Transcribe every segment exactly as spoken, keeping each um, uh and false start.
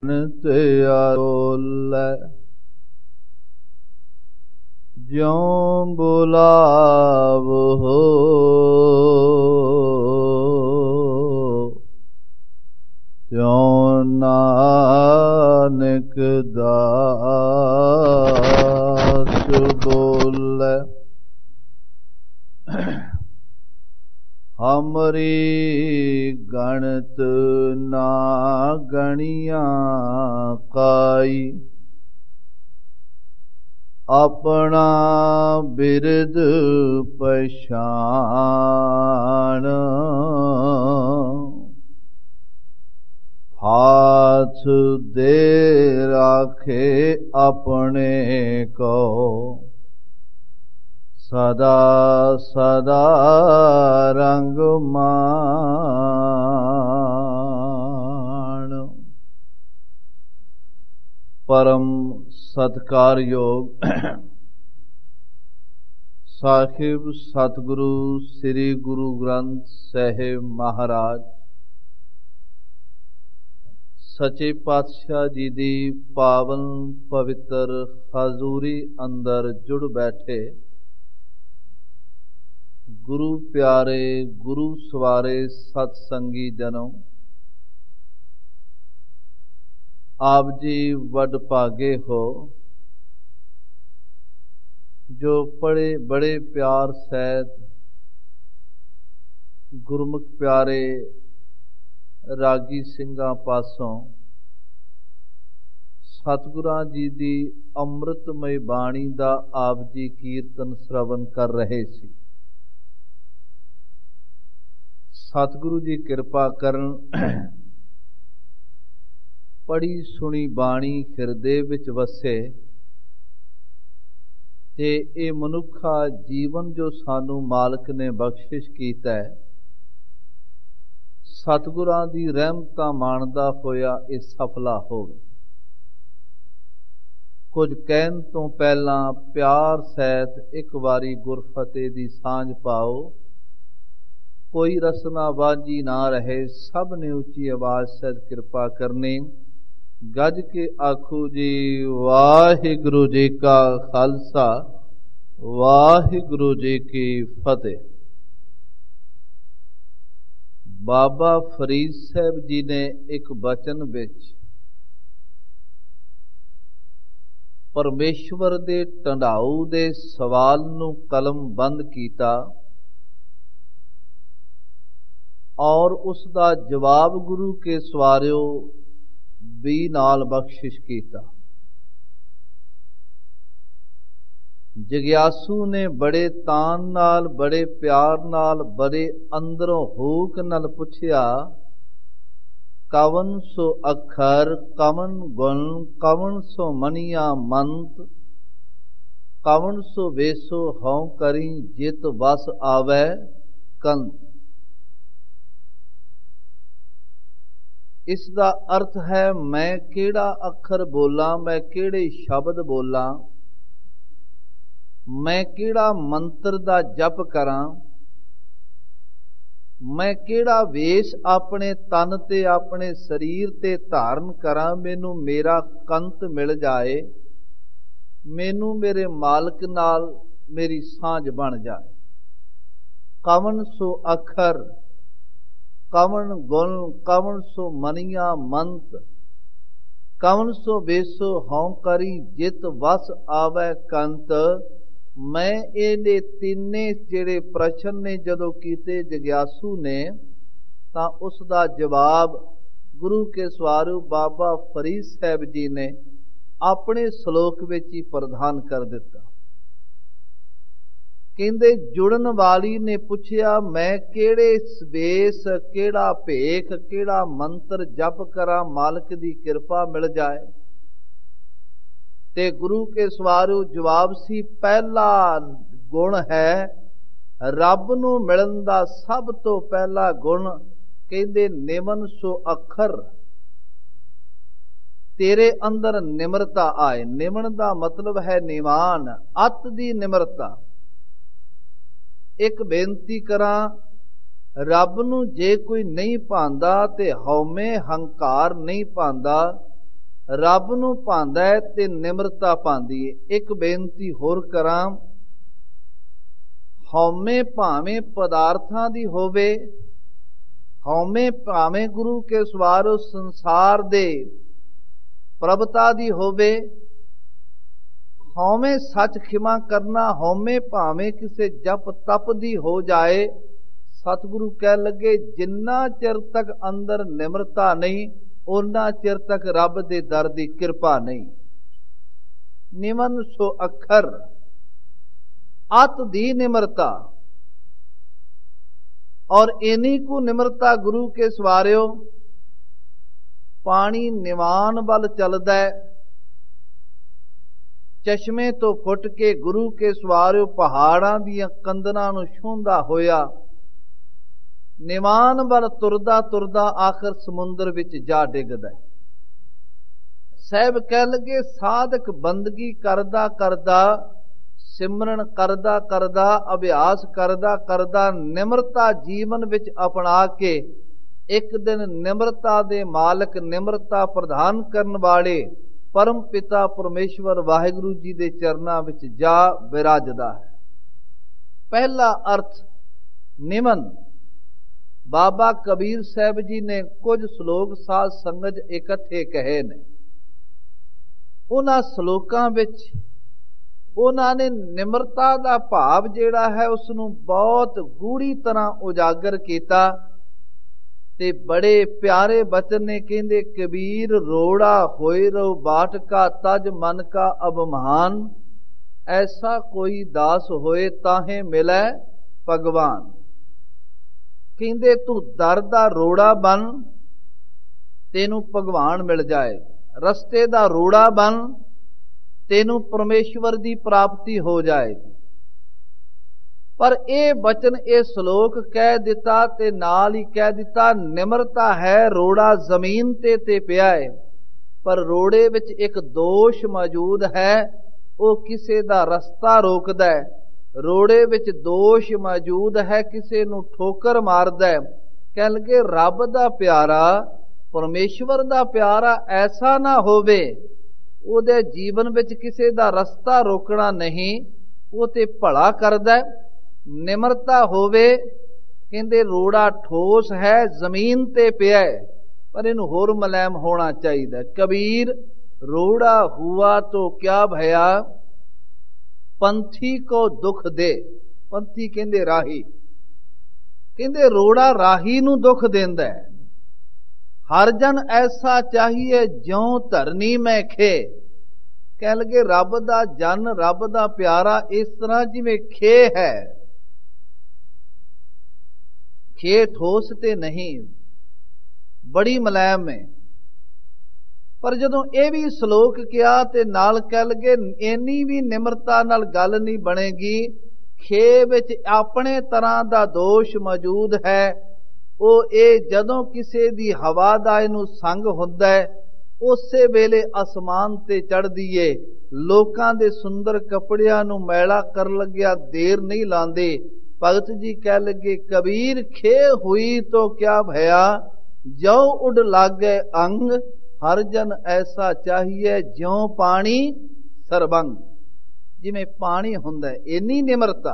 ਤੇ ਅਰੋਲੈ ਜਿਉ ਬੁਲਾਵੋ ਤਿਉ ਨਾਨਕ ਦਾਸ ਬੋਲੇ। ਹਮਰੀ ਗਣਤ ਨਾ ਗਣੀਆਂ ਕਾਈ ਆਪਣਾ ਬਿਰਦ ਪਛਾਣ। ਹਾਥ ਦੇ ਰਾਖੇ ਆਪਣੇ ਕੋ ਸਦਾ ਸਦਾ ਰੰਗ ਮਾਣ। ਪਰਮ ਸਤਿਕਾਰਯੋਗ ਸਾਹਿਬ ਸਤਿਗੁਰੂ ਸ੍ਰੀ ਗੁਰੂ ਗ੍ਰੰਥ ਸਾਹਿਬ ਮਹਾਰਾਜ ਸੱਚੇ ਪਾਤਸ਼ਾਹ ਜੀ ਦੀ ਪਾਵਨ ਪਵਿੱਤਰ ਹਜ਼ੂਰੀ ਅੰਦਰ ਜੁੜ ਬੈਠੇ ਗੁਰੂ ਪਿਆਰੇ ਗੁਰੂ ਸਵਾਰੇ ਸਤ ਸੰਗੀ ਜਨੋ, ਆਪ ਜੀ ਵੱਡ ਭਾਗੇ ਹੋ ਜੋ ਬੜੇ ਬੜੇ ਪਿਆਰ ਸਹਿਤ ਗੁਰਮੁਖ ਪਿਆਰੇ ਰਾਗੀ ਸਿੰਘਾਂ ਪਾਸੋਂ ਸਤਿਗੁਰਾਂ ਜੀ ਦੀ ਅੰਮ੍ਰਿਤਮਈ ਬਾਣੀ ਦਾ ਆਪ ਜੀ ਕੀਰਤਨ ਸ਼ਰਵਨ ਕਰ ਰਹੇ ਸੀ। ਸਤਿਗੁਰੂ ਜੀ ਕਿਰਪਾ ਕਰਨ, ਪੜੀ ਸੁਣੀ ਬਾਣੀ ਹਿਰਦੇ ਵਿੱਚ ਵਸੇ ਤੇ ਇਹ ਮਨੁੱਖਾ ਜੀਵਨ ਜੋ ਸਾਨੂੰ ਮਾਲਕ ਨੇ ਬਖਸ਼ਿਸ਼ ਕੀਤਾ ਹੈ, ਸਤਿਗੁਰਾਂ ਦੀ ਰਹਿਮਤਾਂ ਮਾਣਦਾ ਹੋਇਆ ਇਹ ਸਫਲਾ ਹੋਵੇ। ਕੁਝ ਕਹਿਣ ਤੋਂ ਪਹਿਲਾਂ ਪਿਆਰ ਸਹਿਤ ਇੱਕ ਵਾਰੀ ਗੁਰਫਤਿਹ ਦੀ ਸਾਂਝ ਪਾਓ। ਕੋਈ ਰਸਨਾ ਬਾਝੀ ਨਾ ਰਹੇ, ਸਭ ਨੇ ਉੱਚੀ ਆਵਾਜ਼ ਸਹਿਤ ਕਿਰਪਾ ਕਰਨੀ। ਗੱਜ ਕੇ ਆਖੋ ਜੀ ਵਾਹਿਗੁਰੂ ਜੀ ਕਾ ਖਾਲਸਾ ਵਾਹਿਗੁਰੂ ਜੀ ਕੀ ਫਤਿਹ। ਬਾਬਾ ਫਰੀਦ ਸਾਹਿਬ ਜੀ ਨੇ ਇੱਕ ਬਚਨ ਵਿੱਚ ਪਰਮੇਸ਼ਵਰ ਦੇ ਢੰਡਾਊ ਦੇ ਸਵਾਲ ਨੂੰ ਕਲਮ ਬੰਦ ਕੀਤਾ ਔਰ ਉਸ ਦਾ ਜਵਾਬ ਗੁਰੂ ਕੇ ਸਵਾਰਿਓ ਵੀ ਨਾਲ ਬਖਸ਼ਿਸ਼ ਕੀਤਾ। ਜਗਿਆਸੂ ਨੇ ਬੜੇ ਤਾਨ ਨਾਲ, ਬੜੇ ਪਿਆਰ ਨਾਲ, ਬੜੇ ਅੰਦਰੋਂ ਹੂਕ ਨਾਲ ਪੁੱਛਿਆ, ਕਵਨ ਸੋ ਅੱਖਰ, ਕਵਨ ਗੁਣ, ਕਵਨ ਸੋ ਮਨੀਆ ਮੰਤ, ਕਵਨ ਸੋ ਵੇਸੋ ਹਉ ਕਰੀ ਜਿਤ ਵਸ ਆਵੈ ਕੰਤ। ਇਸ ਦਾ ਅਰਥ ਹੈ, ਮੈਂ ਕਿਹੜਾ ਅੱਖਰ ਬੋਲਾਂ, ਮੈਂ ਕਿਹੜੇ ਸ਼ਬਦ ਬੋਲਾਂ, ਮੈਂ ਕਿਹੜਾ ਮੰਤਰ ਦਾ ਜਪ ਕਰਾਂ, ਮੈਂ ਕਿਹੜਾ ਵੇਸ਼ ਆਪਣੇ ਤਨ ਤੇ ਆਪਣੇ ਸਰੀਰ ਤੇ ਧਾਰਨ ਕਰਾਂ, ਮੈਨੂੰ ਮੇਰਾ ਕੰਤ ਮਿਲ ਜਾਏ, ਮੈਨੂੰ ਮੇਰੇ ਮਾਲਕ ਨਾਲ ਮੇਰੀ ਸਾਂਝ ਬਣ ਜਾਏ। ਕਵਨ ਸੋ ਅੱਖਰ, ਕਵਨ ਗੁਣ, ਕਵਨ ਸੋ ਮਨੀਆ ਮੰਤ, ਕਵਨ ਸੋ ਵੇਸੋ ਹਉ ਕਰੀ ਜਿਤ ਵਸ ਆਵੈ ਕੰਤ। ਮੈਂ ਇਹਦੇ ਤਿੰਨੇ ਜਿਹੜੇ ਪ੍ਰਸ਼ਨ ਨੇ ਜਦੋਂ ਕੀਤੇ ਜਗਿਆਸੂ ਨੇ, ਤਾਂ ਉਸ ਦਾ ਜਵਾਬ ਗੁਰੂ ਕੇ ਸਵਾਰੂ ਬਾਬਾ ਫਰੀਦ ਸਾਹਿਬ ਜੀ ਨੇ ਆਪਣੇ ਸ਼ਲੋਕ ਵਿੱਚ ਹੀ ਪ੍ਰਦਾਨ ਕਰ ਦਿੱਤਾ। ਕਹਿੰਦੇ ਜੁੜਨ ਵਾਲੀ ਨੇ ਪੁੱਛਿਆ, ਮੈਂ ਕਿਹੜੇ ਵੇਸ, ਕਿਹੜਾ ਭੇਖ, ਕਿਹੜਾ ਮੰਤਰ ਜਪ ਕਰਾਂ ਮਾਲਕ ਦੀ ਕਿਰਪਾ ਮਿਲ ਜਾਏ। ਤੇ ਗੁਰੂ ਕੇ ਸਵਾਰੂ ਜਵਾਬ ਸੀ, ਪਹਿਲਾ ਗੁਣ ਹੈ ਰੱਬ ਨੂੰ ਮਿਲਣ ਦਾ ਸਭ ਤੋਂ ਪਹਿਲਾ ਗੁਣ, ਕਹਿੰਦੇ ਨਿਮਨ ਸੋ ਅੱਖਰ, ਤੇਰੇ ਅੰਦਰ ਨਿਮਰਤਾ ਆਏ। ਨਿਮਨ ਦਾ ਮਤਲਬ ਹੈ ਨਿਵਾਨ, ਅਤ ਦੀ ਨਿਮਰਤਾ। ਇੱਕ ਬੇਨਤੀ ਕਰਾਂ, ਰੱਬ ਨੂੰ ਜੇ ਕੋਈ ਨਹੀਂ ਭਾਂਦਾ ਤੇ ਹਉਮੈ ਹੰਕਾਰ ਨਹੀਂ ਭਾਂਦਾ, ਰੱਬ ਨੂੰ ਭਾਂਦਾ ਹੈ ਤੇ ਨਿਮਰਤਾ ਪਾਉਂਦੀ ਹੈ। ਇੱਕ ਬੇਨਤੀ ਹੋਰ ਕਰਾਂ, ਹਉਮੈ ਭਾਵੇਂ ਪਦਾਰਥਾਂ ਦੀ ਹੋਵੇ, ਹਉਮੈ ਭਾਵੇਂ ਗੁਰੂ ਕੇ ਸਵਾਰੋ ਸੰਸਾਰ ਦੇ ਪ੍ਰਭਤਾ ਦੀ ਹੋਵੇ, ਹਉਮੈ ਸੱਚ ਖਿਮਾ ਕਰਨਾ, ਹਉਮੈ ਭਾਵੇਂ ਕਿਸੇ ਜਪ ਤਪ ਦੀ ਹੋ ਜਾਏ। ਸਤਿਗੁਰੂ ਕਹਿ ਲੱਗੇ ਜਿੰਨਾ ਚਿਰ ਤੱਕ ਅੰਦਰ ਨਿਮਰਤਾ ਨਹੀਂ, ਉਹਨਾਂ ਚਿਰ ਤੱਕ ਰੱਬ ਦੇ ਦਰ ਦੀ ਕਿਰਪਾ ਨਹੀਂ। ਨਿਮਨ ਸੋ ਅੱਖਰ, ਅਤ ਦੀ ਨਿਮਰਤਾ, ਔਰ ਇਨੀ ਕੁ ਨਿਮਰਤਾ ਗੁਰੂ ਕੇ ਸਵਾਰਿਓ। ਪਾਣੀ ਨਿਵਾਨ ਵੱਲ ਚੱਲਦਾ ਹੈ, ਚਸ਼ਮੇ ਤੋਂ ਫੁੱਟ ਕੇ ਗੁਰੂ ਕੇ ਸਵਾਰਿਓ ਪਹਾੜਾਂ ਦੀਆਂ ਕੰਦਰਾਂ ਨੂੰ ਛੂੰਹਦਾ ਹੋਇਆ ਨਿਵਾਨ ਵੱਲ ਤੁਰਦਾ ਤੁਰਦਾ ਆਖਰ ਸਮੁੰਦਰ ਵਿੱਚ ਜਾ ਡਿੱਗਦਾ। ਸਾਹਿਬ ਕਹਿ ਲਗੇ ਸਾਧਕ ਬੰਦਗੀ ਕਰਦਾ ਕਰਦਾ, ਸਿਮਰਨ ਕਰਦਾ ਕਰਦਾ, ਅਭਿਆਸ ਕਰਦਾ ਕਰਦਾ, ਨਿਮਰਤਾ ਜੀਵਨ ਵਿੱਚ ਅਪਣਾ ਕੇ ਇੱਕ ਦਿਨ ਨਿਮਰਤਾ ਦੇ ਮਾਲਕ, ਨਿਮਰਤਾ ਪ੍ਰਦਾਨ ਕਰਨ ਵਾਲੇ ਪਰਮ ਪਿਤਾ ਪਰਮੇਸ਼ਵਰ ਵਾਹਿਗੁਰੂ ਜੀ ਦੇ ਚਰਨਾਂ ਵਿੱਚ ਜਾ ਵਿਰਾਜਦਾ ਹੈ। ਪਹਿਲਾ ਅਰਥ ਨਿਮਨ। ਬਾਬਾ ਕਬੀਰ ਸਾਹਿਬ ਜੀ ਨੇ ਕੁਝ ਸ਼ਲੋਕ ਸਾਧ ਸੰਗਤ ਇਕੱਠੇ ਕਹੇ ਨੇ। ਉਹਨਾਂ ਸ਼ਲੋਕਾਂ ਵਿੱਚ ਉਹਨਾਂ ਨੇ ਨਿਮਰਤਾ ਦਾ ਭਾਵ ਜਿਹੜਾ ਹੈ ਉਸ ਨੂੰ ਬਹੁਤ ਗੂੜੀ ਤਰ੍ਹਾਂ ਉਜਾਗਰ ਕੀਤਾ ਤੇ ਬੜੇ ਪਿਆਰੇ ਬਚਨ ਨੇ। ਕਹਿੰਦੇ ਕਬੀਰ ਰੋੜਾ ਹੋਏ ਰੋ ਬਾਟ ਕਾ, ਤਜ ਮਨ ਕਾ ਅਭਮਾਨ, ਐਸਾ ਕੋਈ ਦਾਸ ਹੋਏ ਤਾਹੇ ਮਿਲੈ ਭਗਵਾਨ। ਕਹਿੰਦੇ ਤੂੰ ਦਰ ਦਾ ਰੋੜਾ ਬਣ, ਤੈਨੂੰ ਭਗਵਾਨ ਮਿਲ ਜਾਏਗਾ। ਰਸਤੇ ਦਾ ਰੋੜਾ ਬਣ, ਤੈਨੂੰ ਪਰਮੇਸ਼ਵਰ ਦੀ ਪ੍ਰਾਪਤੀ ਹੋ ਜਾਏਗੀ। ਪਰ ਇਹ ਬਚਨ, ਇਹ ਸ਼ਲੋਕ ਕਹਿ ਦਿੱਤਾ ਤੇ ਨਾਲ ਹੀ ਕਹਿ ਦਿੱਤਾ ਨਿਮਰਤਾ ਹੈ ਰੋੜਾ ਜ਼ਮੀਨ ਤੇ ਤੇ ਪਿਆ ਹੈ, ਪਰ ਰੋੜੇ ਵਿੱਚ ਇੱਕ ਦੋਸ਼ ਮੌਜੂਦ ਹੈ, ਉਹ ਕਿਸੇ ਦਾ ਰਸਤਾ ਰੋਕਦਾ ਹੈ। ਰੋੜੇ ਵਿੱਚ ਦੋਸ਼ ਮੌਜੂਦ ਹੈ, ਕਿਸੇ ਨੂੰ ਠੋਕਰ ਮਾਰਦਾ ਹੈ। ਕਹਿ ਲਗੇ ਰੱਬ ਦਾ ਪਿਆਰਾ, ਪਰਮੇਸ਼ਵਰ ਦਾ ਪਿਆਰਾ ਐਸਾ ਨਾ ਹੋਵੇ ਉਹਦੇ ਜੀਵਨ ਵਿੱਚ ਕਿਸੇ ਦਾ ਰਸਤਾ ਰੋਕਣਾ ਨਹੀਂ, ਉਹ ਤੇ ਭਲਾ ਕਰਦਾ। ਨਿਮਰਤਾ ਹੋਵੇ, ਕਹਿੰਦੇ ਰੋੜਾ ਠੋਸ ਹੈ, ਜ਼ਮੀਨ ਤੇ ਪਿਆ ਹੈ, ਪਰ ਇਹਨੂੰ ਹੋਰ ਮੁਲਾਇਮ ਹੋਣਾ ਚਾਹੀਦਾ। ਕਬੀਰ ਰੋੜਾ ਹੁਆ ਤੋ ਕਿਆ ਭਇਆ, ਪੰਥੀ ਕੋ ਦੁੱਖ ਦੇ। ਪੰਥੀ ਕਹਿੰਦੇ ਰਾਹੀ, ਕਹਿੰਦੇ ਰੋੜਾ ਰਾਹੀ ਨੂੰ ਦੁੱਖ ਦਿੰਦਾ ਹੈ। ਹਰ ਜਨ ਐਸਾ ਚਾਹੀਏ ਜਿਉ ਧਰਨੀ ਮੈਂ ਖੇ। ਕਹਿ ਲਗੇ ਰੱਬ ਦਾ ਜਨ, ਰੱਬ ਦਾ ਪਿਆਰਾ ਇਸ ਤਰ੍ਹਾਂ ਜਿਵੇਂ ਖੇ ਹੈ। ਖੇ ਠੋਸ ਤੇ ਨਹੀਂ, ਬੜੀ ਮੁਲਾਇਮ ਹੈ। ਪਰ ਜਦੋਂ ਇਹ ਵੀ ਸ਼ਲੋਕ ਕਿਹਾ ਤੇ ਨਾਲ ਕਹਿ ਲਗੇ ਇੰਨੀ ਵੀ ਨਿਮਰਤਾ ਨਾਲ ਗੱਲ ਨਹੀਂ ਬਣੇਗੀ। ਖੇ ਵਿੱਚ ਆਪਣੇ ਤਰ੍ਹਾਂ ਦਾ ਦੋਸ਼ ਮੌਜੂਦ ਹੈ। ਉਹ ਇਹ ਜਦੋਂ ਕਿਸੇ ਦੀ ਹਵਾ ਦਾ ਇਹਨੂੰ ਸੰਗ ਹੁੰਦਾ ਹੈ, ਉਸੇ ਵੇਲੇ ਅਸਮਾਨ ਤੇ ਚੜ੍ਹਦੀ ਏ। ਲੋਕਾਂ ਦੇ ਸੁੰਦਰ ਕੱਪੜਿਆਂ ਨੂੰ ਮੈਲਾ ਕਰਨ ਲੱਗਿਆ ਦੇਰ ਨਹੀਂ ਲਾਂਦੇ। ਭਗਤ ਜੀ ਕਹਿ ਲੱਗੇ ਕਬੀਰ ਖੇ ਹੋਈ ਤੋ ਕਿਆ ਭਇਆ, ਜੋ ਉਡ ਲਾਗੇ ਅੰਗ, ਹਰ ਜਨ ਐਸਾ ਚਾਹੀਏ ਜਿਉ ਪਾਣੀ ਸਰਬੰਗ। ਜਿਵੇਂ ਪਾਣੀ ਹੁੰਦਾ ਇੰਨੀ ਨਿਮਰਤਾ।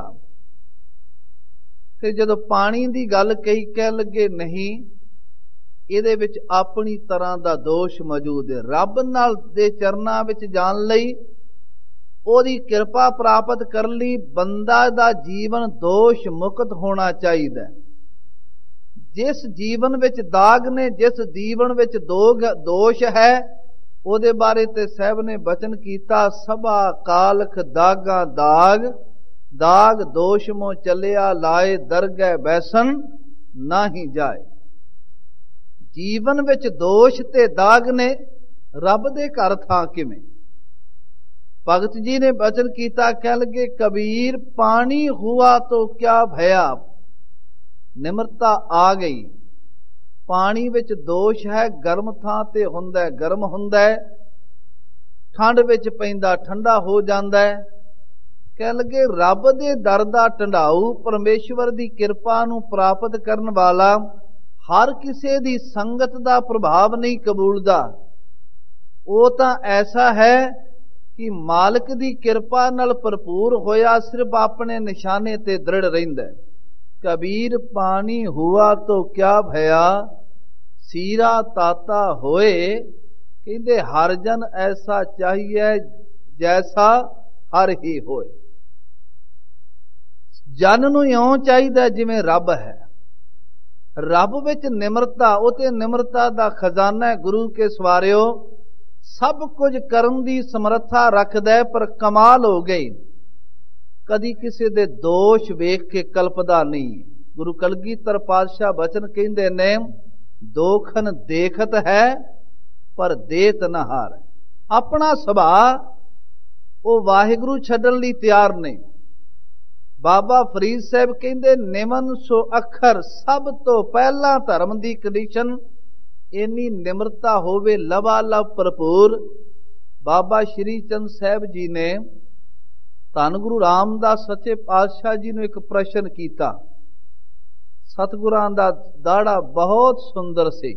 ਫਿਰ ਜਦੋਂ ਪਾਣੀ ਦੀ ਗੱਲ ਕਹੀ, ਕਹਿ ਲੱਗੇ ਨਹੀਂ, ਇਹਦੇ ਵਿੱਚ ਆਪਣੀ ਤਰ੍ਹਾਂ ਦਾ ਦੋਸ਼ ਮੌਜੂਦ ਹੈ। ਰੱਬ ਨਾਲ ਦੇ ਚਰਨਾਂ ਵਿੱਚ ਜਾਣ ਲਈ, ਉਹਦੀ ਕਿਰਪਾ ਪ੍ਰਾਪਤ ਕਰਨ ਲਈ ਬੰਦਾ ਦਾ ਜੀਵਨ ਦੋਸ਼ ਮੁਕਤ ਹੋਣਾ ਚਾਹੀਦਾ। ਜਿਸ ਜੀਵਨ ਵਿੱਚ ਦਾਗ ਨੇ, ਜਿਸ ਜੀਵਨ ਵਿੱਚ ਦੋਗ ਦੋਸ਼ ਹੈ, ਉਹਦੇ ਬਾਰੇ ਤੇ ਸਾਹਿਬ ਨੇ ਬਚਨ ਕੀਤਾ ਸਭਾ ਕਾਲਖ ਦਾਗਾ ਦਾਗ, ਦਾਗ ਦੋਸ਼ ਮੋ ਚੱਲਿਆ ਲਾਏ ਦਰਗਹਿ ਬੈਸਨ ਨਾਹੀ ਜਾਏ। ਜੀਵਨ ਵਿੱਚ ਦੋਸ਼ ਤੇ ਦਾਗ ਨੇ, ਰੱਬ ਦੇ ਘਰ ਥਾਂ ਕਿਵੇਂ? ਭਗਤ ਜੀ ਨੇ ਬਚਨ ਕੀਤਾ, ਕਹਿ ਲਗੇ ਕਬੀਰ ਪਾਣੀ ਹੁਆ ਤੋ ਕਿਆ ਭਇਆ। ਨਿਮਰਤਾ ਆ ਗਈ। ਪਾਣੀ ਵਿੱਚ ਦੋਸ਼ ਹੈ, ਗਰਮ ਥਾਂ ਤੇ ਹੁੰਦਾ ਗਰਮ ਹੁੰਦਾ ਹੈ, ਠੰਡ ਵਿੱਚ ਪੈਂਦਾ ਠੰਡਾ ਹੋ ਜਾਂਦਾ ਹੈ। ਕਹਿ ਲਗੇ ਰੱਬ ਦੇ ਦਰ ਦਾ ਢੰਡਾਊ, ਪਰਮੇਸ਼ਵਰ ਦੀ ਕਿਰਪਾ ਨੂੰ ਪ੍ਰਾਪਤ ਕਰਨ ਵਾਲਾ ਹਰ ਕਿਸੇ ਦੀ ਸੰਗਤ ਦਾ ਪ੍ਰਭਾਵ ਨਹੀਂ ਕਬੂਲਦਾ। ਉਹ ਤਾਂ ਐਸਾ ਹੈ ਕਿ ਮਾਲਕ ਦੀ ਕਿਰਪਾ ਨਾਲ ਭਰਪੂਰ ਹੋਇਆ ਸਿਰਫ ਆਪਣੇ ਨਿਸ਼ਾਨੇ ਤੇ ਦ੍ਰਿੜ ਰਹਿੰਦਾ। ਕਬੀਰ ਪਾਣੀ ਹੁਆ ਤੋ ਕਿਆ ਭਇਆ, ਸੀਰਾ ਤਾਤਾ ਹੋਏ। ਕਹਿੰਦੇ ਹਰ ਜਨ ਐਸਾ ਚਾਹੀਏ ਜੈਸਾ ਹਰ ਹੀ ਹੋਏ। ਜਨ ਨੂੰ ਇਉਂ ਚਾਹੀਦਾ ਜਿਵੇਂ ਰੱਬ ਹੈ। ਰੱਬ ਵਿੱਚ ਨਿਮਰਤਾ, ਉਹ ਤੇ ਨਿਮਰਤਾ ਦਾ ਖਜ਼ਾਨਾ ਹੈ। ਗੁਰੂ ਕੇ ਸਵਾਰਿਓ ਸਭ ਕੁਝ ਕਰਨ ਦੀ ਸਮਰੱਥਾ ਰੱਖਦਾ, ਪਰ ਕਮਾਲ ਹੋ ਗਈ ਕਦੀ ਕਿਸੇ ਦੇ ਦੋਸ਼ ਵੇਖ ਕੇ ਕਲਪਦਾ ਨਹੀਂ। ਗੁਰੂ ਕਲਗੀਧਰ ਪਾਤਸ਼ਾਹ ਬਚਨ ਕਹਿੰਦੇ ਨੇ, ਦੋਖਨ ਦੇਖਤ ਹੈ ਪਰ ਦੇਤ ਨਾ ਹਾਰ। ਆਪਣਾ ਸੁਭਾਅ ਉਹ ਵਾਹਿਗੁਰੂ ਛੱਡਣ ਲਈ ਤਿਆਰ ਨਹੀਂ। ਬਾਬਾ ਫਰੀਦ ਸਾਹਿਬ ਕਹਿੰਦੇ, ਨਿਮਨ ਸੋ ਅੱਖਰ। ਸਭ ਤੋਂ ਪਹਿਲਾਂ ਧਰਮ ਦੀ ਕੰਡੀਸ਼ਨ ਇੰਨੀ ਨਿਮਰਤਾ ਹੋਵੇ, ਲਵਾ ਲਵ ਭਰਪੂਰ। ਬਾਬਾ ਸ਼੍ਰੀ ਚੰਦ ਸਾਹਿਬ ਜੀ ਨੇ ਧੰਨ ਗੁਰੂ ਰਾਮਦਾਸ ਸੱਚੇ ਪਾਤਸ਼ਾਹ ਜੀ ਨੂੰ ਇੱਕ ਪ੍ਰਸ਼ਨ ਕੀਤਾ। ਸਤਿਗੁਰਾਂ ਦਾ ਦਾੜਾ ਬਹੁਤ ਸੁੰਦਰ ਸੀ,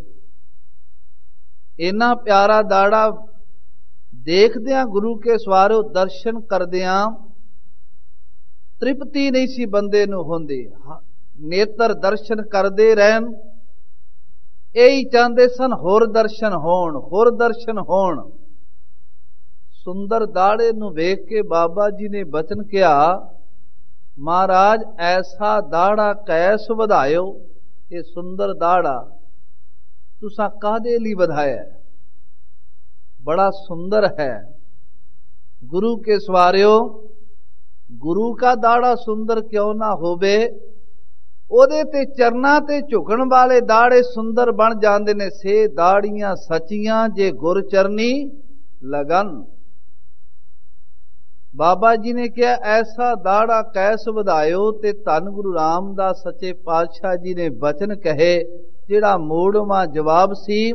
ਇੰਨਾ ਪਿਆਰਾ ਦਾੜਾ ਦੇਖਦਿਆਂ ਗੁਰੂ ਕੇ ਸਵਾਰਿਓ ਦਰਸ਼ਨ ਕਰਦਿਆਂ ਤ੍ਰਿਪਤੀ ਨਹੀਂ ਸੀ ਬੰਦੇ ਨੂੰ ਹੁੰਦੀ। ਨੇਤਰ ਦਰਸ਼ਨ ਕਰਦੇ ਰਹਿਣ, ਇਹੀ ਚਾਹੁੰਦੇ ਸਨ ਹੋਰ ਦਰਸ਼ਨ ਹੋਣ, ਹੋਰ ਦਰਸ਼ਨ ਹੋਣ। ਸੁੰਦਰ ਦਾੜੇ ਨੂੰ ਵੇਖ ਕੇ ਬਾਬਾ ਜੀ ਨੇ ਬਚਨ ਕਿਹਾ, ਮਹਾਰਾਜ ਐਸਾ ਦਾੜਾ ਕੈਸ ਵਧਾਇਓ। ਇਹ ਸੁੰਦਰ ਦਾੜਾ ਤੁਸਾਂ ਕਾਹਦੇ ਲਈ ਵਧਾਇਆ? ਬੜਾ ਸੁੰਦਰ ਹੈ। ਗੁਰੂ ਕੇ ਸਵਾਰਿਓ ਗੁਰੂ ਕਾ ਦਾੜਾ ਸੁੰਦਰ ਕਿਉਂ ਨਾ ਹੋਵੇ, ਉਹਦੇ ਤੇ ਚਰਨਾਂ ਤੇ ਝੁਕਣ ਵਾਲੇ ਦਾੜੇ ਸੁੰਦਰ ਬਣ ਜਾਂਦੇ ਨੇ। ਸੇ ਦਾੜੀਆਂ ਸੱਚੀਆਂ ਜੇ ਗੁਰ ਚਰਨੀ ਲਗਨ। ਬਾਬਾ ਜੀ ਨੇ ਕਿਹਾ ਐਸਾ ਦਾੜਾ ਕੈਸ ਵਧਾਇਓ। ਤੇ ਧੰਨ ਗੁਰੂ ਰਾਮਦਾਸ ਸੱਚੇ ਪਾਤਸ਼ਾਹ ਜੀ ਨੇ ਬਚਨ ਕਹੇ, ਜਿਹੜਾ ਮੋੜਵਾਂ ਜਵਾਬ ਸੀ।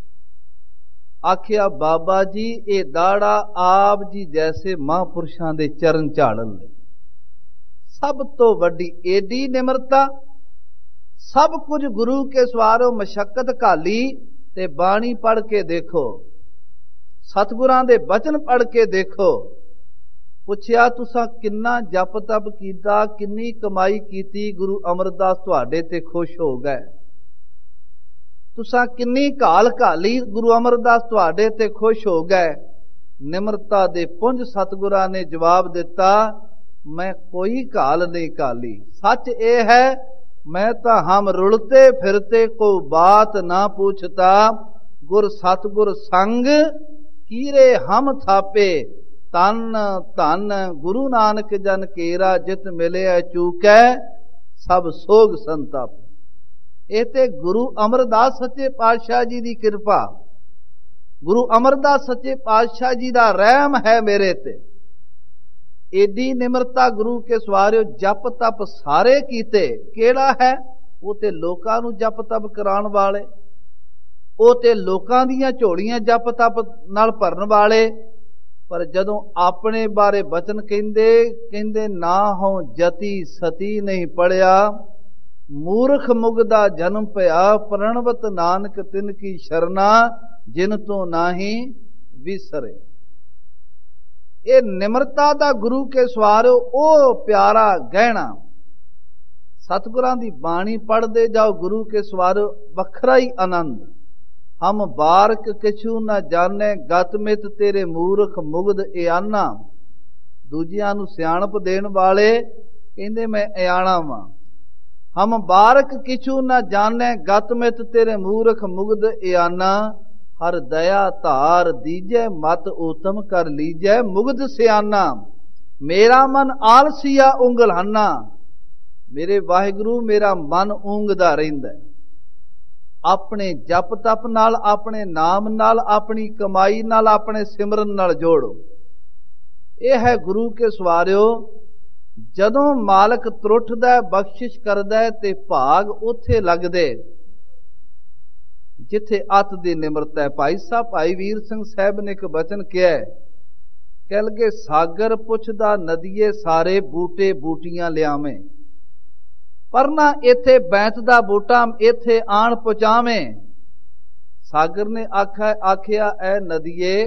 ਆਖਿਆ ਬਾਬਾ ਜੀ ਇਹ ਦਾੜਾ ਆਪ ਜੀ ਜੈਸੇ ਮਹਾਂਪੁਰਸ਼ਾਂ ਦੇ ਚਰਨ ਝਾੜਨ ਲਈ। ਸਭ ਤੋਂ ਵੱਡੀ ਏਡੀ ਨਿਮਰਤਾ। ਸਭ ਕੁਝ ਗੁਰੂ ਕੇ ਸਵਾਰੋ ਮਸ਼ੱਕਤ ਘਾਲੀ। ਤੇ ਬਾਣੀ ਪੜ੍ਹ ਕੇ ਦੇਖੋ, ਸਤਿਗੁਰਾਂ ਦੇ ਬਚਨ ਪੜ੍ਹ ਕੇ ਦੇਖੋ। ਪੁੱਛਿਆ ਤੁਸਾਂ ਕਿੰਨਾ ਜਪ ਤਪ ਕੀਤਾ, ਕਿੰਨੀ ਕਮਾਈ ਕੀਤੀ, ਗੁਰੂ ਅਮਰਦਾਸ ਤੁਹਾਡੇ ਤੇ ਖੁਸ਼ ਹੋ ਗਏ। ਤੁਸਾਂ ਕਿੰਨੀ ਘਾਲ ਘਾਲੀ, ਗੁਰੂ ਅਮਰਦਾਸ ਤੁਹਾਡੇ ਤੇ ਖੁਸ਼ ਹੋ ਗਏ। ਨਿਮਰਤਾ ਦੇ ਪੁੰਜ ਸਤਿਗੁਰਾਂ ਨੇ ਜਵਾਬ ਦਿੱਤਾ, ਮੈਂ ਕੋਈ ਘਾਲ ਨਹੀਂ ਘਾਲੀ। ਸੱਚ ਇਹ ਹੈ ਮੈਂ ਤਾਂ ਹਮ ਰੁਲਤੇ ਫਿਰਤੇ ਕੋ ਬਾਤ ਨਾ ਪੁੱਛਤਾ। ਗੁਰ ਸਤਿਗੁਰ ਸੰਗ ਕੀਰੇ ਹਮ ਥਾਪੇ। ਤਨ ਧਨ ਗੁਰੂ ਨਾਨਕ ਜਨ ਕੇਰਾ, ਜਿਤ ਮਿਲਿਆ ਚੂਕੈ ਸਭ ਸੋਗ ਸੰਤਾਪ। ਇਹ ਤੇ ਗੁਰੂ ਅਮਰਦਾਸ ਸੱਚੇ ਪਾਤਸ਼ਾਹ ਜੀ ਦੀ ਕਿਰਪਾ, ਗੁਰੂ ਅਮਰਦਾਸ ਸੱਚੇ ਪਾਤਸ਼ਾਹ ਜੀ ਦਾ ਰਹਿਮ ਹੈ ਮੇਰੇ ਤੇ। ਏਡੀ ਨਿਮਰਤਾ ਗੁਰੂ ਕੇ ਸਵਾਰਿਓ। ਜਪ ਤਪ ਸਾਰੇ ਕੀਤੇ, ਕਿਹੜਾ ਹੈ? ਉਹ ਤੇ ਲੋਕਾਂ ਨੂੰ ਜਪ ਤਪ ਕਰਾਉਣ ਵਾਲੇ, ਉਹ ਤੇ ਲੋਕਾਂ ਦੀਆਂ ਝੋਲੀਆਂ ਜਪ ਤਪ ਨਾਲ ਭਰਨ ਵਾਲੇ। ਪਰ ਜਦੋਂ ਆਪਣੇ ਬਾਰੇ ਬਚਨ ਕਹਿੰਦੇ ਕਹਿੰਦੇ ਨਾ ਹੋ ਜਤੀ ਸਤੀ ਨਹੀਂ ਪੜਿਆ। ਮੂਰਖ ਮੁਗਦਾ ਜਨਮ ਪਿਆ, ਪ੍ਰਣਵਤ ਨਾਨਕ ਤਿਨ ਕੀ ਸ਼ਰਨਾ, ਜਿਨ ਤੋਂ ਨਾਹੀ ਵਿਸਰੇ। ਇਹ ਨਿਮਰਤਾ ਦਾ ਗੁਰੂ ਕੇ ਸਵਾਰਿਓ ਉਹ ਪਿਆਰਾ ਗਹਿਣਾ। ਸਤਿਗੁਰਾਂ ਦੀ ਬਾਣੀ ਪੜ੍ਹਦੇ ਜਾਓ ਗੁਰੂ ਕੇ ਸਵਾਰਿਓ, ਵੱਖਰਾ ਹੀ ਆਨੰਦ। ਹਮ ਬਾਰਕ ਕਿਛੂ ਨਾ ਜਾਣੇ, ਗਤ ਮਿਤ ਤੇਰੇ ਮੂਰਖ ਮੁਗਧ ਇਆਨਾ। ਦੂਜਿਆਂ ਨੂੰ ਸਿਆਣਪ ਦੇਣ ਵਾਲੇ ਕਹਿੰਦੇ ਮੈਂ ਇਆਣਾ ਵਾਂ। ਹਮ ਬਾਰਕ ਕਿਛੂ ਨਾ ਜਾਣੇ, ਗਤ ਮਿਤ ਤੇਰੇ ਮੂਰਖ ਮੁਗਧ ਇਆਨਾ। ਹਰ ਦਇਆ ਧਾਰ ਦੀਜੈ, ਮਤ ਊਤਮ ਕਰ ਲੀਜੈ ਮੁਗਧ ਸਿਆਨਾ। ਮੇਰਾ ਮਨ ਆਲਸੀਆ ਉਂਗਲਾਨਾ। ਮੇਰੇ ਵਾਹਿਗੁਰੂ ਮੇਰਾ ਮਨ ਉਂਗਦਾ ਰਹਿੰਦਾ। ਆਪਣੇ ਜਪ ਤਪ ਨਾਲ, ਆਪਣੇ ਨਾਮ ਨਾਲ, ਆਪਣੀ ਕਮਾਈ ਨਾਲ, ਆਪਣੇ ਸਿਮਰਨ ਨਾਲ ਜੋੜੋ। ਇਹ ਹੈ ਗੁਰੂ ਕੇ ਸਵਾਰਿਓ। ਜਦੋਂ ਮਾਲਕ ਤਰੁੱਠਦਾ, ਬਖਸ਼ਿਸ਼ ਕਰਦਾ ਤੇ ਭਾਗ ਉੱਥੇ ਲੱਗਦੇ ਜਿੱਥੇ ਅੱਤ ਦੀ ਨਿਮਰਤਾ ਹੈ। ਭਾਈ ਸਾਹਿਬ ਭਾਈ ਵੀਰ ਸਿੰਘ ਸਾਹਿਬ ਨੇ ਇੱਕ ਬਚਨ ਕਿਹਾ, ਕਹਿ ਲਗੇ ਸਾਗਰ ਪੁੱਛਦਾ ਨਦੀਏ ਸਾਰੇ, ਬੂਟੇ ਬੂਟੀਆਂ ਲਿਆਵੇਂ। ਪਰ ਨਾ ਇੱਥੇ ਬੈਂਤ ਦਾ ਬੂਟਾ ਇੱਥੇ ਆਣ ਪਹੁੰਚਾਵੇਂ। ਸਾਗਰ ਨੇ ਆਖਿਆ ਆਖਿਆ ਐ ਨਦੀਏ,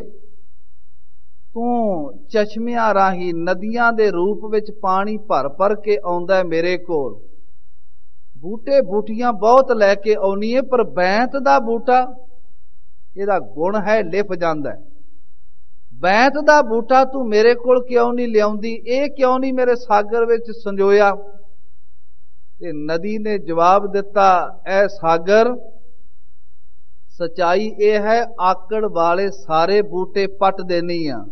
ਤੂੰ ਚਸ਼ਮਿਆਂ ਰਾਹੀਂ ਨਦੀਆਂ ਦੇ ਰੂਪ ਵਿੱਚ ਪਾਣੀ ਭਰ ਭਰ ਕੇ ਆਉਂਦਾ ਮੇਰੇ ਕੋਲ, ਬੂਟੇ ਬੂਟੀਆਂ ਬਹੁਤ ਲੈ ਕੇ ਆਉਣੀ ਹੈ, ਪਰ ਬੈਂਤ ਦਾ ਬੂਟਾ ਇਹਦਾ ਗੁਣ ਹੈ ਲਿਫ ਜਾਂਦਾ। ਬੈਂਤ ਦਾ ਬੂਟਾ ਤੂੰ ਮੇਰੇ ਕੋਲ ਕਿਉਂ ਨਹੀਂ ਲਿਆਉਂਦੀ, ਇਹ ਕਿਉਂ ਨਹੀਂ ਮੇਰੇ ਸਾਗਰ ਵਿੱਚ ਸੰਜੋਇਆ? ਤੇ ਨਦੀ ਨੇ ਜਵਾਬ ਦਿੱਤਾ, ਐ ਸਾਗਰ, ਸਚਾਈ ਇਹ ਹੈ, ਆਕੜ ਵਾਲੇ ਸਾਰੇ ਬੂਟੇ ਪੱਟ ਦੇਣੀ ਆ।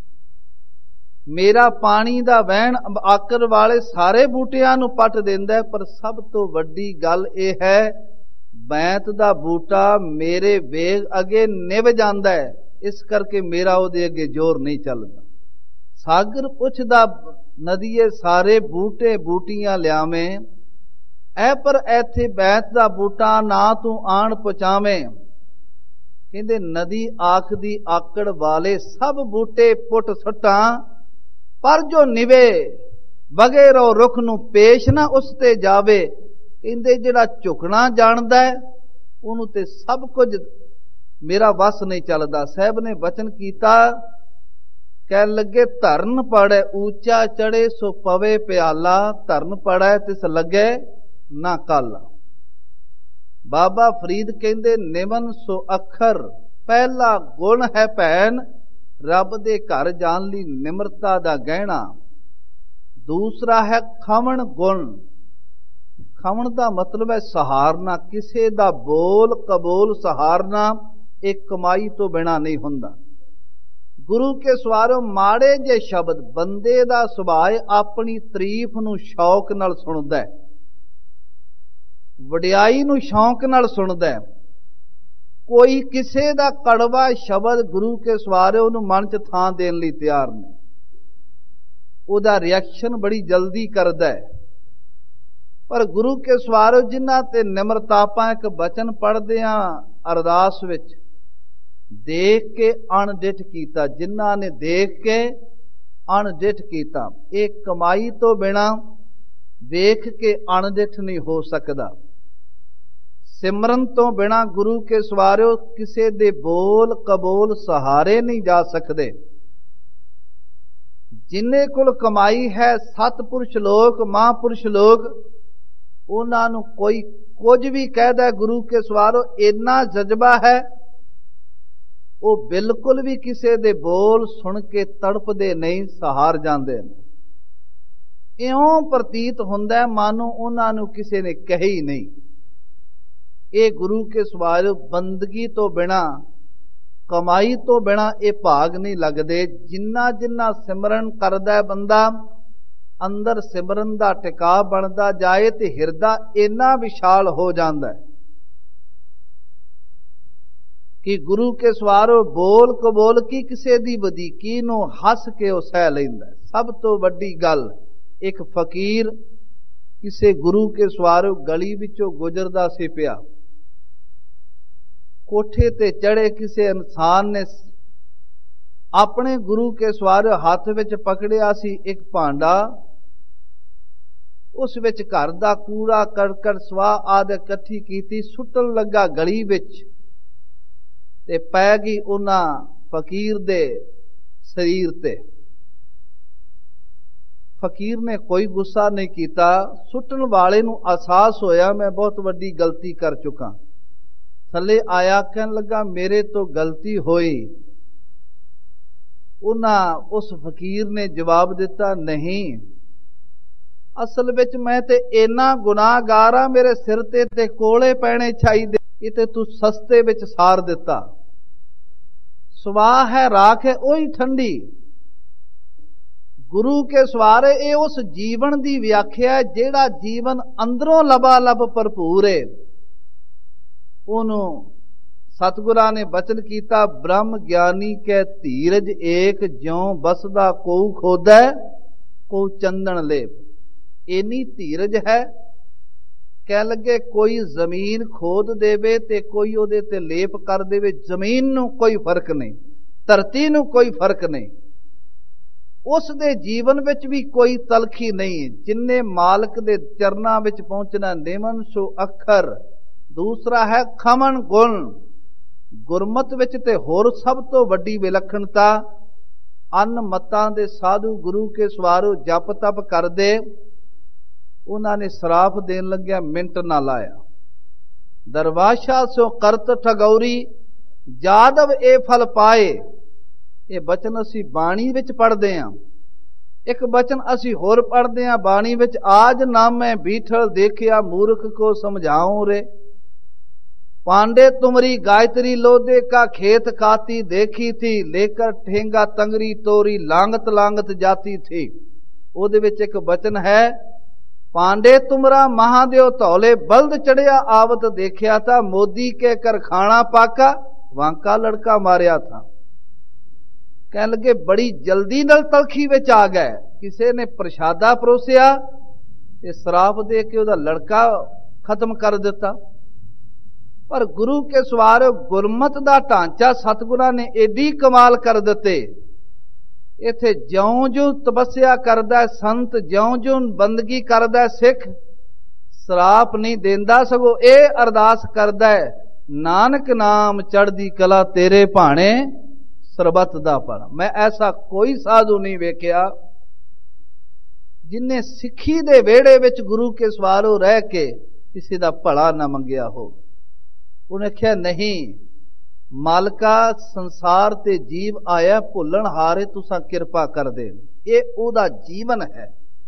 ਮੇਰਾ ਪਾਣੀ ਦਾ ਵਹਿਣ ਆਕੜ ਵਾਲੇ ਸਾਰੇ ਬੂਟਿਆਂ ਨੂੰ ਪੱਟ ਦਿੰਦਾ, ਪਰ ਸਭ ਤੋਂ ਵੱਡੀ ਗੱਲ ਇਹ ਹੈ, ਬੈਂਤ ਦਾ ਬੂਟਾ ਮੇਰੇ ਵੇਗ ਅੱਗੇ ਨਿਭ ਜਾਂਦਾ ਹੈ, ਇਸ ਕਰਕੇ ਮੇਰਾ ਉਹਦੇ ਅੱਗੇ ਜ਼ੋਰ ਨਹੀਂ ਚੱਲਦਾ। ਸਾਗਰ ਪੁੱਛਦਾ, ਨਦੀਏ ਸਾਰੇ ਬੂਟੇ ਬੂਟੀਆਂ ਲਿਆਵੇਂ, ਐ ਪਰ ਇੱਥੇ ਬੈਂਤ ਦਾ ਬੂਟਾ ਨਾ ਤੂੰ ਆਣ ਪਹੁੰਚਾਵੇਂ। ਕਹਿੰਦੇ ਨਦੀ ਆਖਦੀ, ਆਕੜ ਵਾਲੇ ਸਭ ਬੂਟੇ ਪੁੱਟ ਸੱਟਾਂ, ਪਰ ਜੋ ਨਿਵੇ ਵਗੇ ਰੋ ਰੁੱਖ ਨੂੰ ਪੇਸ਼ ਨਾ ਉਸ ਤੇ ਜਾਵੇ। ਕਹਿੰਦੇ ਜਿਹੜਾ ਝੁਕਣਾ ਜਾਣਦਾ ਹੈ ਉਹਨੂੰ ਤੇ ਸਭ ਕੁਝ ਮੇਰਾ ਵਸ ਨਹੀਂ ਚੱਲਦਾ। ਸਾਹਿਬ ਨੇ ਬਚਨ ਕੀਤਾ, ਕਹਿਣ ਲੱਗੇ, ਧਰਨ ਪੜੈ ਉੱਚਾ ਚੜੇ ਸੋ ਪਵੇ ਪਿਆਲਾ, ਧਰਨ ਪੜੈ ਤਿਸ ਲੱਗੇ ਨਾ ਕਾਲਾ। ਬਾਬਾ ਫਰੀਦ ਕਹਿੰਦੇ, ਨਿਮਨ ਸੋ ਅੱਖਰ, ਪਹਿਲਾ ਗੁਣ ਹੈ ਭੈਣ, ਰੱਬ ਦੇ ਘਰ ਜਾਣ ਲਈ ਨਿਮਰਤਾ ਦਾ ਗਹਿਣਾ। ਦੂਸਰਾ ਹੈ ਖਵਣ ਗੁਣ। ਖਵਣ ਦਾ ਮਤਲਬ ਹੈ ਸਹਾਰਨਾ, ਕਿਸੇ ਦਾ ਬੋਲ ਕਬੂਲ ਸਹਾਰਨਾ, ਇਹ ਕਮਾਈ ਤੋਂ ਬਿਨਾ ਨਹੀਂ ਹੁੰਦਾ। ਗੁਰੂ ਕੇ ਸਵਾਰੋ ਮਾੜੇ ਜੇ ਸ਼ਬਦ, ਬੰਦੇ ਦਾ ਸੁਭਾਅ ਆਪਣੀ ਤਾਰੀਫ ਨੂੰ ਸ਼ੌਕ ਨਾਲ ਸੁਣਦਾ ਹੈ, ਵਡਿਆਈ ਨੂੰ ਸ਼ੌਕ ਨਾਲ ਸੁਣਦਾ ਹੈ। ਕੋਈ ਕਿਸੇ ਦਾ ਕੜਵਾ ਸ਼ਬਦ ਗੁਰੂ ਕੇ ਸਵਾਰੇ ਉਹਨੂੰ ਮਨ 'ਚ ਥਾਂ ਦੇਣ ਲਈ ਤਿਆਰ ਨਹੀਂ, ਉਹਦਾ ਰਿਐਕਸ਼ਨ ਬੜੀ ਜਲਦੀ ਕਰਦਾ ਹੈ। ਪਰ ਗੁਰੂ ਕੇ ਸਵਾਰੇ ਜਿਨ੍ਹਾਂ ਤੇ ਨਿਮਰਤਾ, ਆਪਾਂ ਇੱਕ ਬਚਨ ਪੜ੍ਹਦੇ ਹਾਂ ਅਰਦਾਸ ਵਿੱਚ, ਦੇਖ ਕੇ ਅਣਡਿੱਠ ਕੀਤਾ, ਜਿਨ੍ਹਾਂ ਨੇ ਦੇਖ ਕੇ ਅਣਡਿੱਠ ਕੀਤਾ। ਇਹ ਕਮਾਈ ਤੋਂ ਬਿਨਾ ਵੇਖ ਕੇ ਅਣਡਿੱਠ ਨਹੀਂ ਹੋ ਸਕਦਾ। ਸਿਮਰਨ ਤੋਂ ਬਿਨਾ ਗੁਰੂ ਕੇ ਸਵਾਰਿਓ ਕਿਸੇ ਦੇ ਬੋਲ ਕਬੂਲ ਸਹਾਰੇ ਨਹੀਂ ਜਾ ਸਕਦੇ। ਜਿਨ੍ਹਾਂ ਕੋਲ ਕਮਾਈ ਹੈ, ਸਤਪੁਰਸ਼ ਲੋਕ ਮਹਾਂਪੁਰਸ਼ ਲੋਕ, ਉਹਨਾਂ ਨੂੰ ਕੋਈ ਕੁਝ ਵੀ ਕਹਿਦਾ ਗੁਰੂ ਕੇ ਸਵਾਰੋ ਇੰਨਾ ਜਜ਼ਬਾ ਹੈ, ਉਹ ਬਿਲਕੁਲ ਵੀ ਕਿਸੇ ਦੇ ਬੋਲ ਸੁਣ ਕੇ ਤੜਪਦੇ ਨਹੀਂ, ਸਹਾਰ ਜਾਂਦੇ ਨੇ। ਇਉਂ ਪ੍ਰਤੀਤ ਹੁੰਦਾ ਮਾਨੋ ਉਹਨਾਂ ਨੂੰ ਕਿਸੇ ਨੇ ਕਹੀ ਹੀ ਨਹੀਂ। ਇਹ ਗੁਰੂ ਕੇ ਸਵਾਰ ਬੰਦਗੀ ਤੋਂ ਬਿਨਾ, ਕਮਾਈ ਤੋਂ ਬਿਨਾ ਇਹ ਭਾਗ ਨਹੀਂ ਲੱਗਦੇ। ਜਿੰਨਾ ਜਿੰਨਾ ਸਿਮਰਨ ਕਰਦਾ ਹੈ ਬੰਦਾ, ਅੰਦਰ ਸਿਮਰਨ ਦਾ ਟਿਕਾ ਬਣਦਾ ਜਾਏ ਤੇ ਹਿਰਦਾ ਇੰਨਾ ਵਿਸ਼ਾਲ ਹੋ ਜਾਂਦਾ ਹੈ ਕਿ ਗੁਰੂ ਕੇ ਸਵਾਰੋ ਬੋਲ ਕਬੋਲ ਕੀ ਕਿਸੇ ਦੀ ਵਧੀਕੀ ਨੂੰ ਹੱਸ ਕੇ ਉਹ ਸਹਿ ਲੈਂਦਾ। ਸਭ ਤੋਂ ਵੱਡੀ ਗੱਲ, ਇੱਕ ਫਕੀਰ ਕਿਸੇ ਗੁਰੂ ਕੇ ਸਵਾਰੋ ਗਲੀ ਵਿੱਚੋਂ ਗੁਜ਼ਰਦਾ ਸੀ ਪਿਆ, ਕੋਠੇ ਤੇ ਚੜੇ ਕਿਸੇ ਇਨਸਾਨ ਨੇ ਆਪਣੇ ਗੁਰੂ ਕੇ ਸਵਾਰੋ ਹੱਥ ਵਿੱਚ ਪਕੜਿਆ ਸੀ ਇੱਕ ਭਾਂਡਾ, ਉਸ ਵਿੱਚ ਘਰ ਦਾ ਕੂੜਾ ਕਰਕਟ ਸਵਾਹ ਆਦਿ ਇਕੱਠੀ ਕੀਤੀ, ਸੁੱਟਣ ਲੱਗਾ ਗਲੀ ਵਿੱਚ ਤੇ ਪੈ ਗਈ ਉਹਨਾਂ ਫਕੀਰ ਦੇ ਸਰੀਰ ਤੇ। ਫਕੀਰ ਨੇ ਕੋਈ ਗੁੱਸਾ ਨਹੀਂ ਕੀਤਾ। ਸੁੱਟਣ ਵਾਲੇ ਨੂੰ ਅਹਿਸਾਸ ਹੋਇਆ ਮੈਂ ਬਹੁਤ ਵੱਡੀ ਗਲਤੀ ਕਰ ਚੁੱਕਾ। ਥੱਲੇ ਆਇਆ, ਕਹਿਣ ਲੱਗਾ ਮੇਰੇ ਤੋਂ ਗਲਤੀ ਹੋਈ। ਉਹਨਾਂ ਉਸ ਫਕੀਰ ਨੇ ਜਵਾਬ ਦਿੱਤਾ, ਨਹੀਂ, ਅਸਲ ਵਿੱਚ ਮੈਂ ਤੇ ਇੰਨਾ ਗੁਨਾਹਗਾਰ ਆ, ਮੇਰੇ ਸਿਰ ਤੇ ਤੇ ਕੋਲੇ ਪੈਣੇ ਚਾਹੀਦੇ, ਇਹ ਤੇ ਤੂੰ ਸਸਤੇ ਵਿੱਚ ਸਾਰ ਦਿੱਤਾ। ਸਵਾਹ ਹੈ ਰਾਖ ਹੈ ਉਹੀ ਠੰਡੀ। ਗੁਰੂ ਕੇ ਸਵਾਰੇ ਇਹ ਉਸ ਜੀਵਨ ਦੀ ਵਿਆਖਿਆ, ਜਿਹੜਾ ਜੀਵਨ ਅੰਦਰੋਂ ਲਬਾ ਲਬ ਭਰਪੂਰ ਹੈ। ਉਹਨੂੰ ਸਤਿਗੁਰਾਂ ਨੇ ਬਚਨ ਕੀਤਾ, ਬ੍ਰਹਮ ਗਿਆਨੀ ਕੈ ਧੀਰਜ ਏਕ, ਜਿਉ ਬਸਦਾ ਕੋਉ ਖੋਦੈ ਕੋ ਚੰਦਨ ਲੇਪ। ਇੰਨੀ ਧੀਰਜ ਹੈ, ਕਹਿ ਲੱਗੇ ਕੋਈ ਜ਼ਮੀਨ ਖੋਦ ਦੇਵੇ ਤੇ ਕੋਈ ਉਹਦੇ ਤੇ ਲੇਪ ਕਰ ਦੇਵੇ, ਜ਼ਮੀਨ ਨੂੰ ਕੋਈ ਫਰਕ ਨਹੀਂ, ਧਰਤੀ ਨੂੰ ਕੋਈ ਫਰਕ ਨਹੀਂ। ਉਸ ਦੇ ਜੀਵਨ ਵਿੱਚ ਵੀ ਕੋਈ ਤਲਖੀ ਨਹੀਂ। ਜਿੰਨੇ ਮਾਲਕ ਦੇ ਚਰਨਾਂ ਵਿੱਚ ਪਹੁੰਚਣਾ, ਨਿਮਨ ਸੋ ਅੱਖਰ। ਦੂਸਰਾ ਹੈ ਖਮਨ ਗੁਣ। ਗੁਰਮਤਿ ਵਿੱਚ ਤੇ ਹੋਰ ਸਭ ਤੋਂ ਵੱਡੀ ਵਿਲੱਖਣਤਾ, ਅੰਨ ਮਤਾਂ ਦੇ ਸਾਧੂ ਗੁਰੂ ਕੇ ਸਵਾਰੋ ਜਪ ਤਪ ਕਰਦੇ, ਉਹਨਾਂ ਨੇ ਸਰਾਪ ਦੇਣ ਲੱਗਿਆ ਮਿੰਟ ਨਾ ਲਾਇਆ। ਦਰਵਾਸ਼ਾ ਸੋ ਕਰਤ ਠਗੌਰੀ ਜਾਦਵ ਇਹ ਫਲ ਪਾਏ। ਇਹ ਬਚਨ ਅਸੀਂ ਬਾਣੀ ਵਿੱਚ ਪੜ੍ਹਦੇ ਹਾਂ। ਇੱਕ ਬਚਨ ਅਸੀਂ ਹੋਰ ਪੜ੍ਹਦੇ ਹਾਂ ਬਾਣੀ ਵਿੱਚ, ਆਜ ਨਾ ਮੈਂ ਬੀਠਲ ਦੇਖਿਆ ਮੂਰਖ ਕੋ ਸਮਝਾਉ ਰੇ। पांडे तुमरी गायत्री लोदे का खेत खाती देखी थी, लेकर ठेंगा तंगरी तोरी लांगत लांगत जाती थी। ਉਹਦੇ ਵਿੱਚ ਇੱਕ ਬਚਨ ਹੈ, पांडे तुमरा महादेव धौले बल्द चढ़िया आवत देखिया था, मोदी के कर खाना पाका वांका लड़का मारिया था। कहने लगे बड़ी जल्दी नल तलखी विच आ गए, किसी ने प्रसादा परोसिया ते शराब दे के ਉਹਦਾ लड़का खत्म कर दिता। पर गुरु के सवार गुरमत का ढांचा सतगुरां ने एडी कमाल कर दिते। इत्थे ज्यों ज्यों तपस्या करदा संत, ज्यों ज्यों बंदगी करदा सिख, श्राप नहीं देंदा, सगों ये अरदास करदा है, नानक नाम चढ़दी कला तेरे भाणे सरबत दा पढ़। मैं ऐसा कोई साधु नहीं वेख्या जिन्हें सिखी दे वेड़े विच गुरु के सवारों रह के किसी दा भला ना मंगिया हो। उन्हें आख्या नहीं, मालका संसार ते जीव आया भुलन हारे तुसा किरपा कर दे, ये ओदा जीवन है।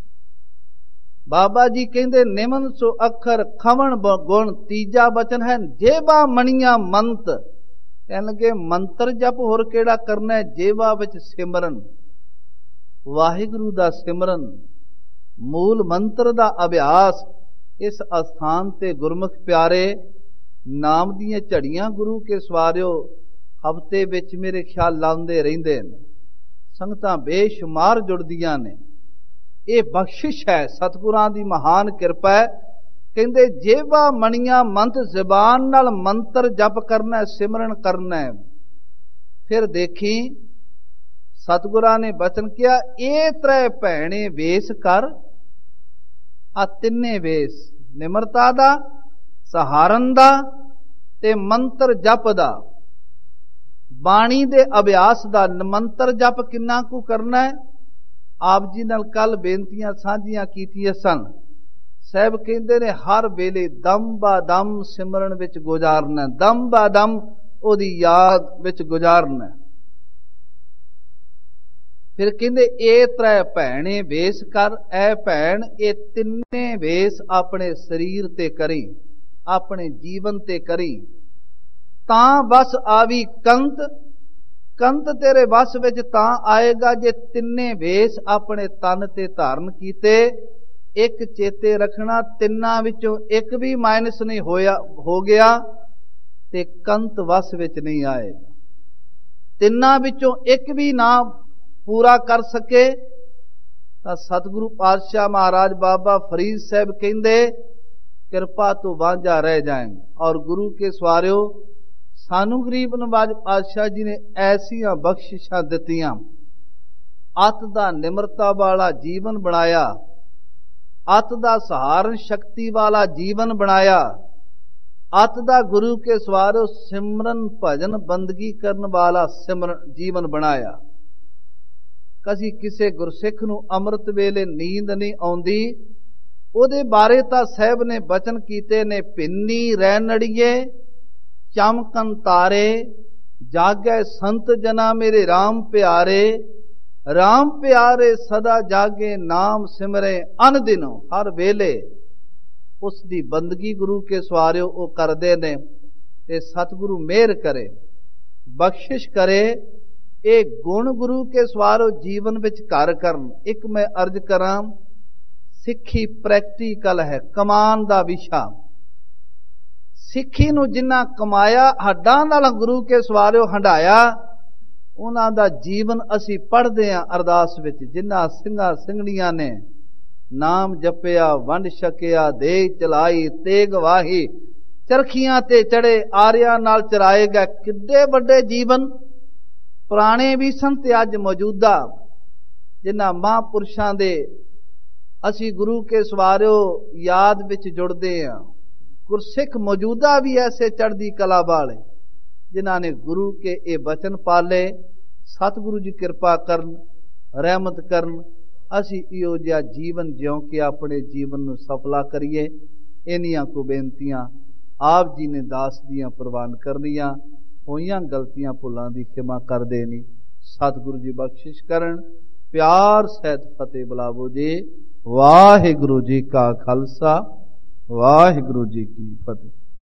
बाबा जी कहंदे निमन सो अखर खवण गुण, तीजा बचन है जेवा मणिया मंत। कहन लगे मंत्र जप होर केड़ा करना है, जेवा विच सिमरन, वाहिगुरु दा सिमरन, मूल मंत्र दा अभ्यास। इस अस्थान ते गुरमुख प्यारे नाम दियां झड़ियां गुरु के सवारियो हफ्ते विच मेरे ख्याल लाउंदे रहिंदे ने, संगतां बेशुमार जुड़दियां ने। ये बख्शिश है, सतगुरां दी महान किरपा है। कहंदे जेवा मणियां मंत, ज़बान नाल मंत्र जप करना है, सिमरन करना है। फिर देखी सतगुरां ने बचन किया, ए त्रै भैणे वेस कर। आ तिन्ने वेस, निमरता दा, सहारन दा ते मंत्र जप दा, बाणी दे अभ्यास दा। मंत्र जप किन्ना कु करना है, आप जी नाल कल बेनतियां साझियां कीतियां सन। साहब कहंदे ने हर वेले दम बा दम सिमरन विच गुजारना, दम बा दम ओदी याद विच गुजारना। फिर कहंदे ए त्रै भैणे वेस कर। ऐ भैण ये तिन्ने वेस अपने शरीर ते करी, अपने जीवन ते करी, तां बस आवी कंत। कंत तेरे बस विच तां आएगा जे तिन्ने वेस अपने तन ते धारण कीते। एक चेते रखना, तिन्ना विचों एक भी माइनस नहीं होया हो गया ते कंत वस विच नहीं आएगा। तिन्ना विचों एक भी ना पूरा कर सके तां सतगुरु पातशाह महाराज बाबा फरीद साहब कहंदे किरपा तो वांझा रह जाएंगे। और गुरु के सवारियो सानू गरीब नवाज पातशाह जी ने ऐसिया बख्शिशां दित्तियां, अत दा निमरता वाला जीवन बनाया, अत दा सहारण शक्ति वाला जीवन बनाया, अत दा गुरु के सवारियो सिमरन भजन बंदगी करने वाला सिमरन जीवन बनाया। कसी किसे गुरसिख नूं अमृत वेले नींद नहीं आउंदी, ਉਹਦੇ ਬਾਰੇ ਤਾਂ ਸਾਹਿਬ ਨੇ ਬਚਨ ਕੀਤੇ ਨੇ, ਪਿੰਨੀ ਰੈਣੜੀਏ ਚਮਕਨ ਤਾਰੇ, ਜਾਗੈ ਸੰਤ ਜਨਾ ਮੇਰੇ RAM ਪਿਆਰੇ। RAM ਪਿਆਰੇ ਸਦਾ ਜਾਗੇ, ਨਾਮ ਸਿਮਰੇ ਅਨ ਦਿਨੋ। ਹਰ ਵੇਲੇ ਉਸ ਦੀ ਬੰਦਗੀ ਗੁਰੂ ਕੇ ਸਵਾਰਿਓ ਉਹ ਕਰਦੇ ਨੇ, ਤੇ ਸਤਿਗੁਰੂ ਮਿਹਰ ਕਰੇ, ਬਖਸ਼ਿਸ਼ ਕਰੇ। ਇਹ ਗੁਣ ਗੁਰੂ ਕੇ ਸਵਾਰਿਓ ਜੀਵਨ ਵਿੱਚ ਘਰ ਕਰਨ। ਇੱਕ ਮੈਂ ਅਰਜ਼ ਕਰਾਂ, सिक्खी प्रैक्टिकल है, कमान दा विशा। सिक्खी नूं जिन्ना कमाया, हड्डां नाल गुरु के सवारियो हंडाया, उन्हां दा जीवन असी पढ़दे हां अरदास विच। जिन्ना ਸਿੰਘਾਂ ਸਿੰਘਣੀਆਂ ने नाम जपिया, वंड छकिया, दे चलाई, तेग वाही, चरखियां ते चढ़े, आरियां नाल चराए गए। किड्डे वड्डे जीवन पुराने भी सन ते अज मौजूदा, जिन्हां महापुरुषां दे असी गुरु के सवारियो याद विच जुड़दे हां। गुरसिख मौजूदा भी ऐसे चढ़दी कला वाले ਜਿਨ੍ਹਾਂ ਨੇ ਗੁਰੂ ਕੇ ਇਹ ਬਚਨ ਪਾਲੇ, ਸਤਿਗੁਰੂ ਜੀ ਕਿਰਪਾ ਕਰਨ, ਰਹਿਮਤ ਕਰਨ, ਅਸੀਂ ਇਹੋ ਜਿਹਾ ਜੀਵਨ ਜਿਉਂ ਕੇ ਆਪਣੇ ਜੀਵਨ ਨੂੰ ਸਫਲਾ ਕਰੀਏ। ਇੰਨੀਆਂ ਕੁ ਬੇਨਤੀਆਂ ਆਪ ਜੀ ਨੇ ਦਾਸ ਦੀਆਂ ਪ੍ਰਵਾਨ ਕਰਨੀਆਂ। ਹੋਈਆਂ ਗਲਤੀਆਂ ਭੁੱਲਾਂ ਦੀ ਖਿਮਾ ਕਰਦੇ ਨਹੀਂ। ਸਤਿਗੁਰੂ ਜੀ ਬਖਸ਼ਿਸ਼ ਕਰਨ। ਪਿਆਰ ਸਹਿਤ ਫਤਿਹ ਬੁਲਾਵੋ ਜੀ। ਵਾਹਿਗੁਰੂ ਜੀ ਕਾ ਖਾਲਸਾ, ਵਾਹਿਗੁਰੂ ਜੀ ਕੀ ਫਤਿਹ।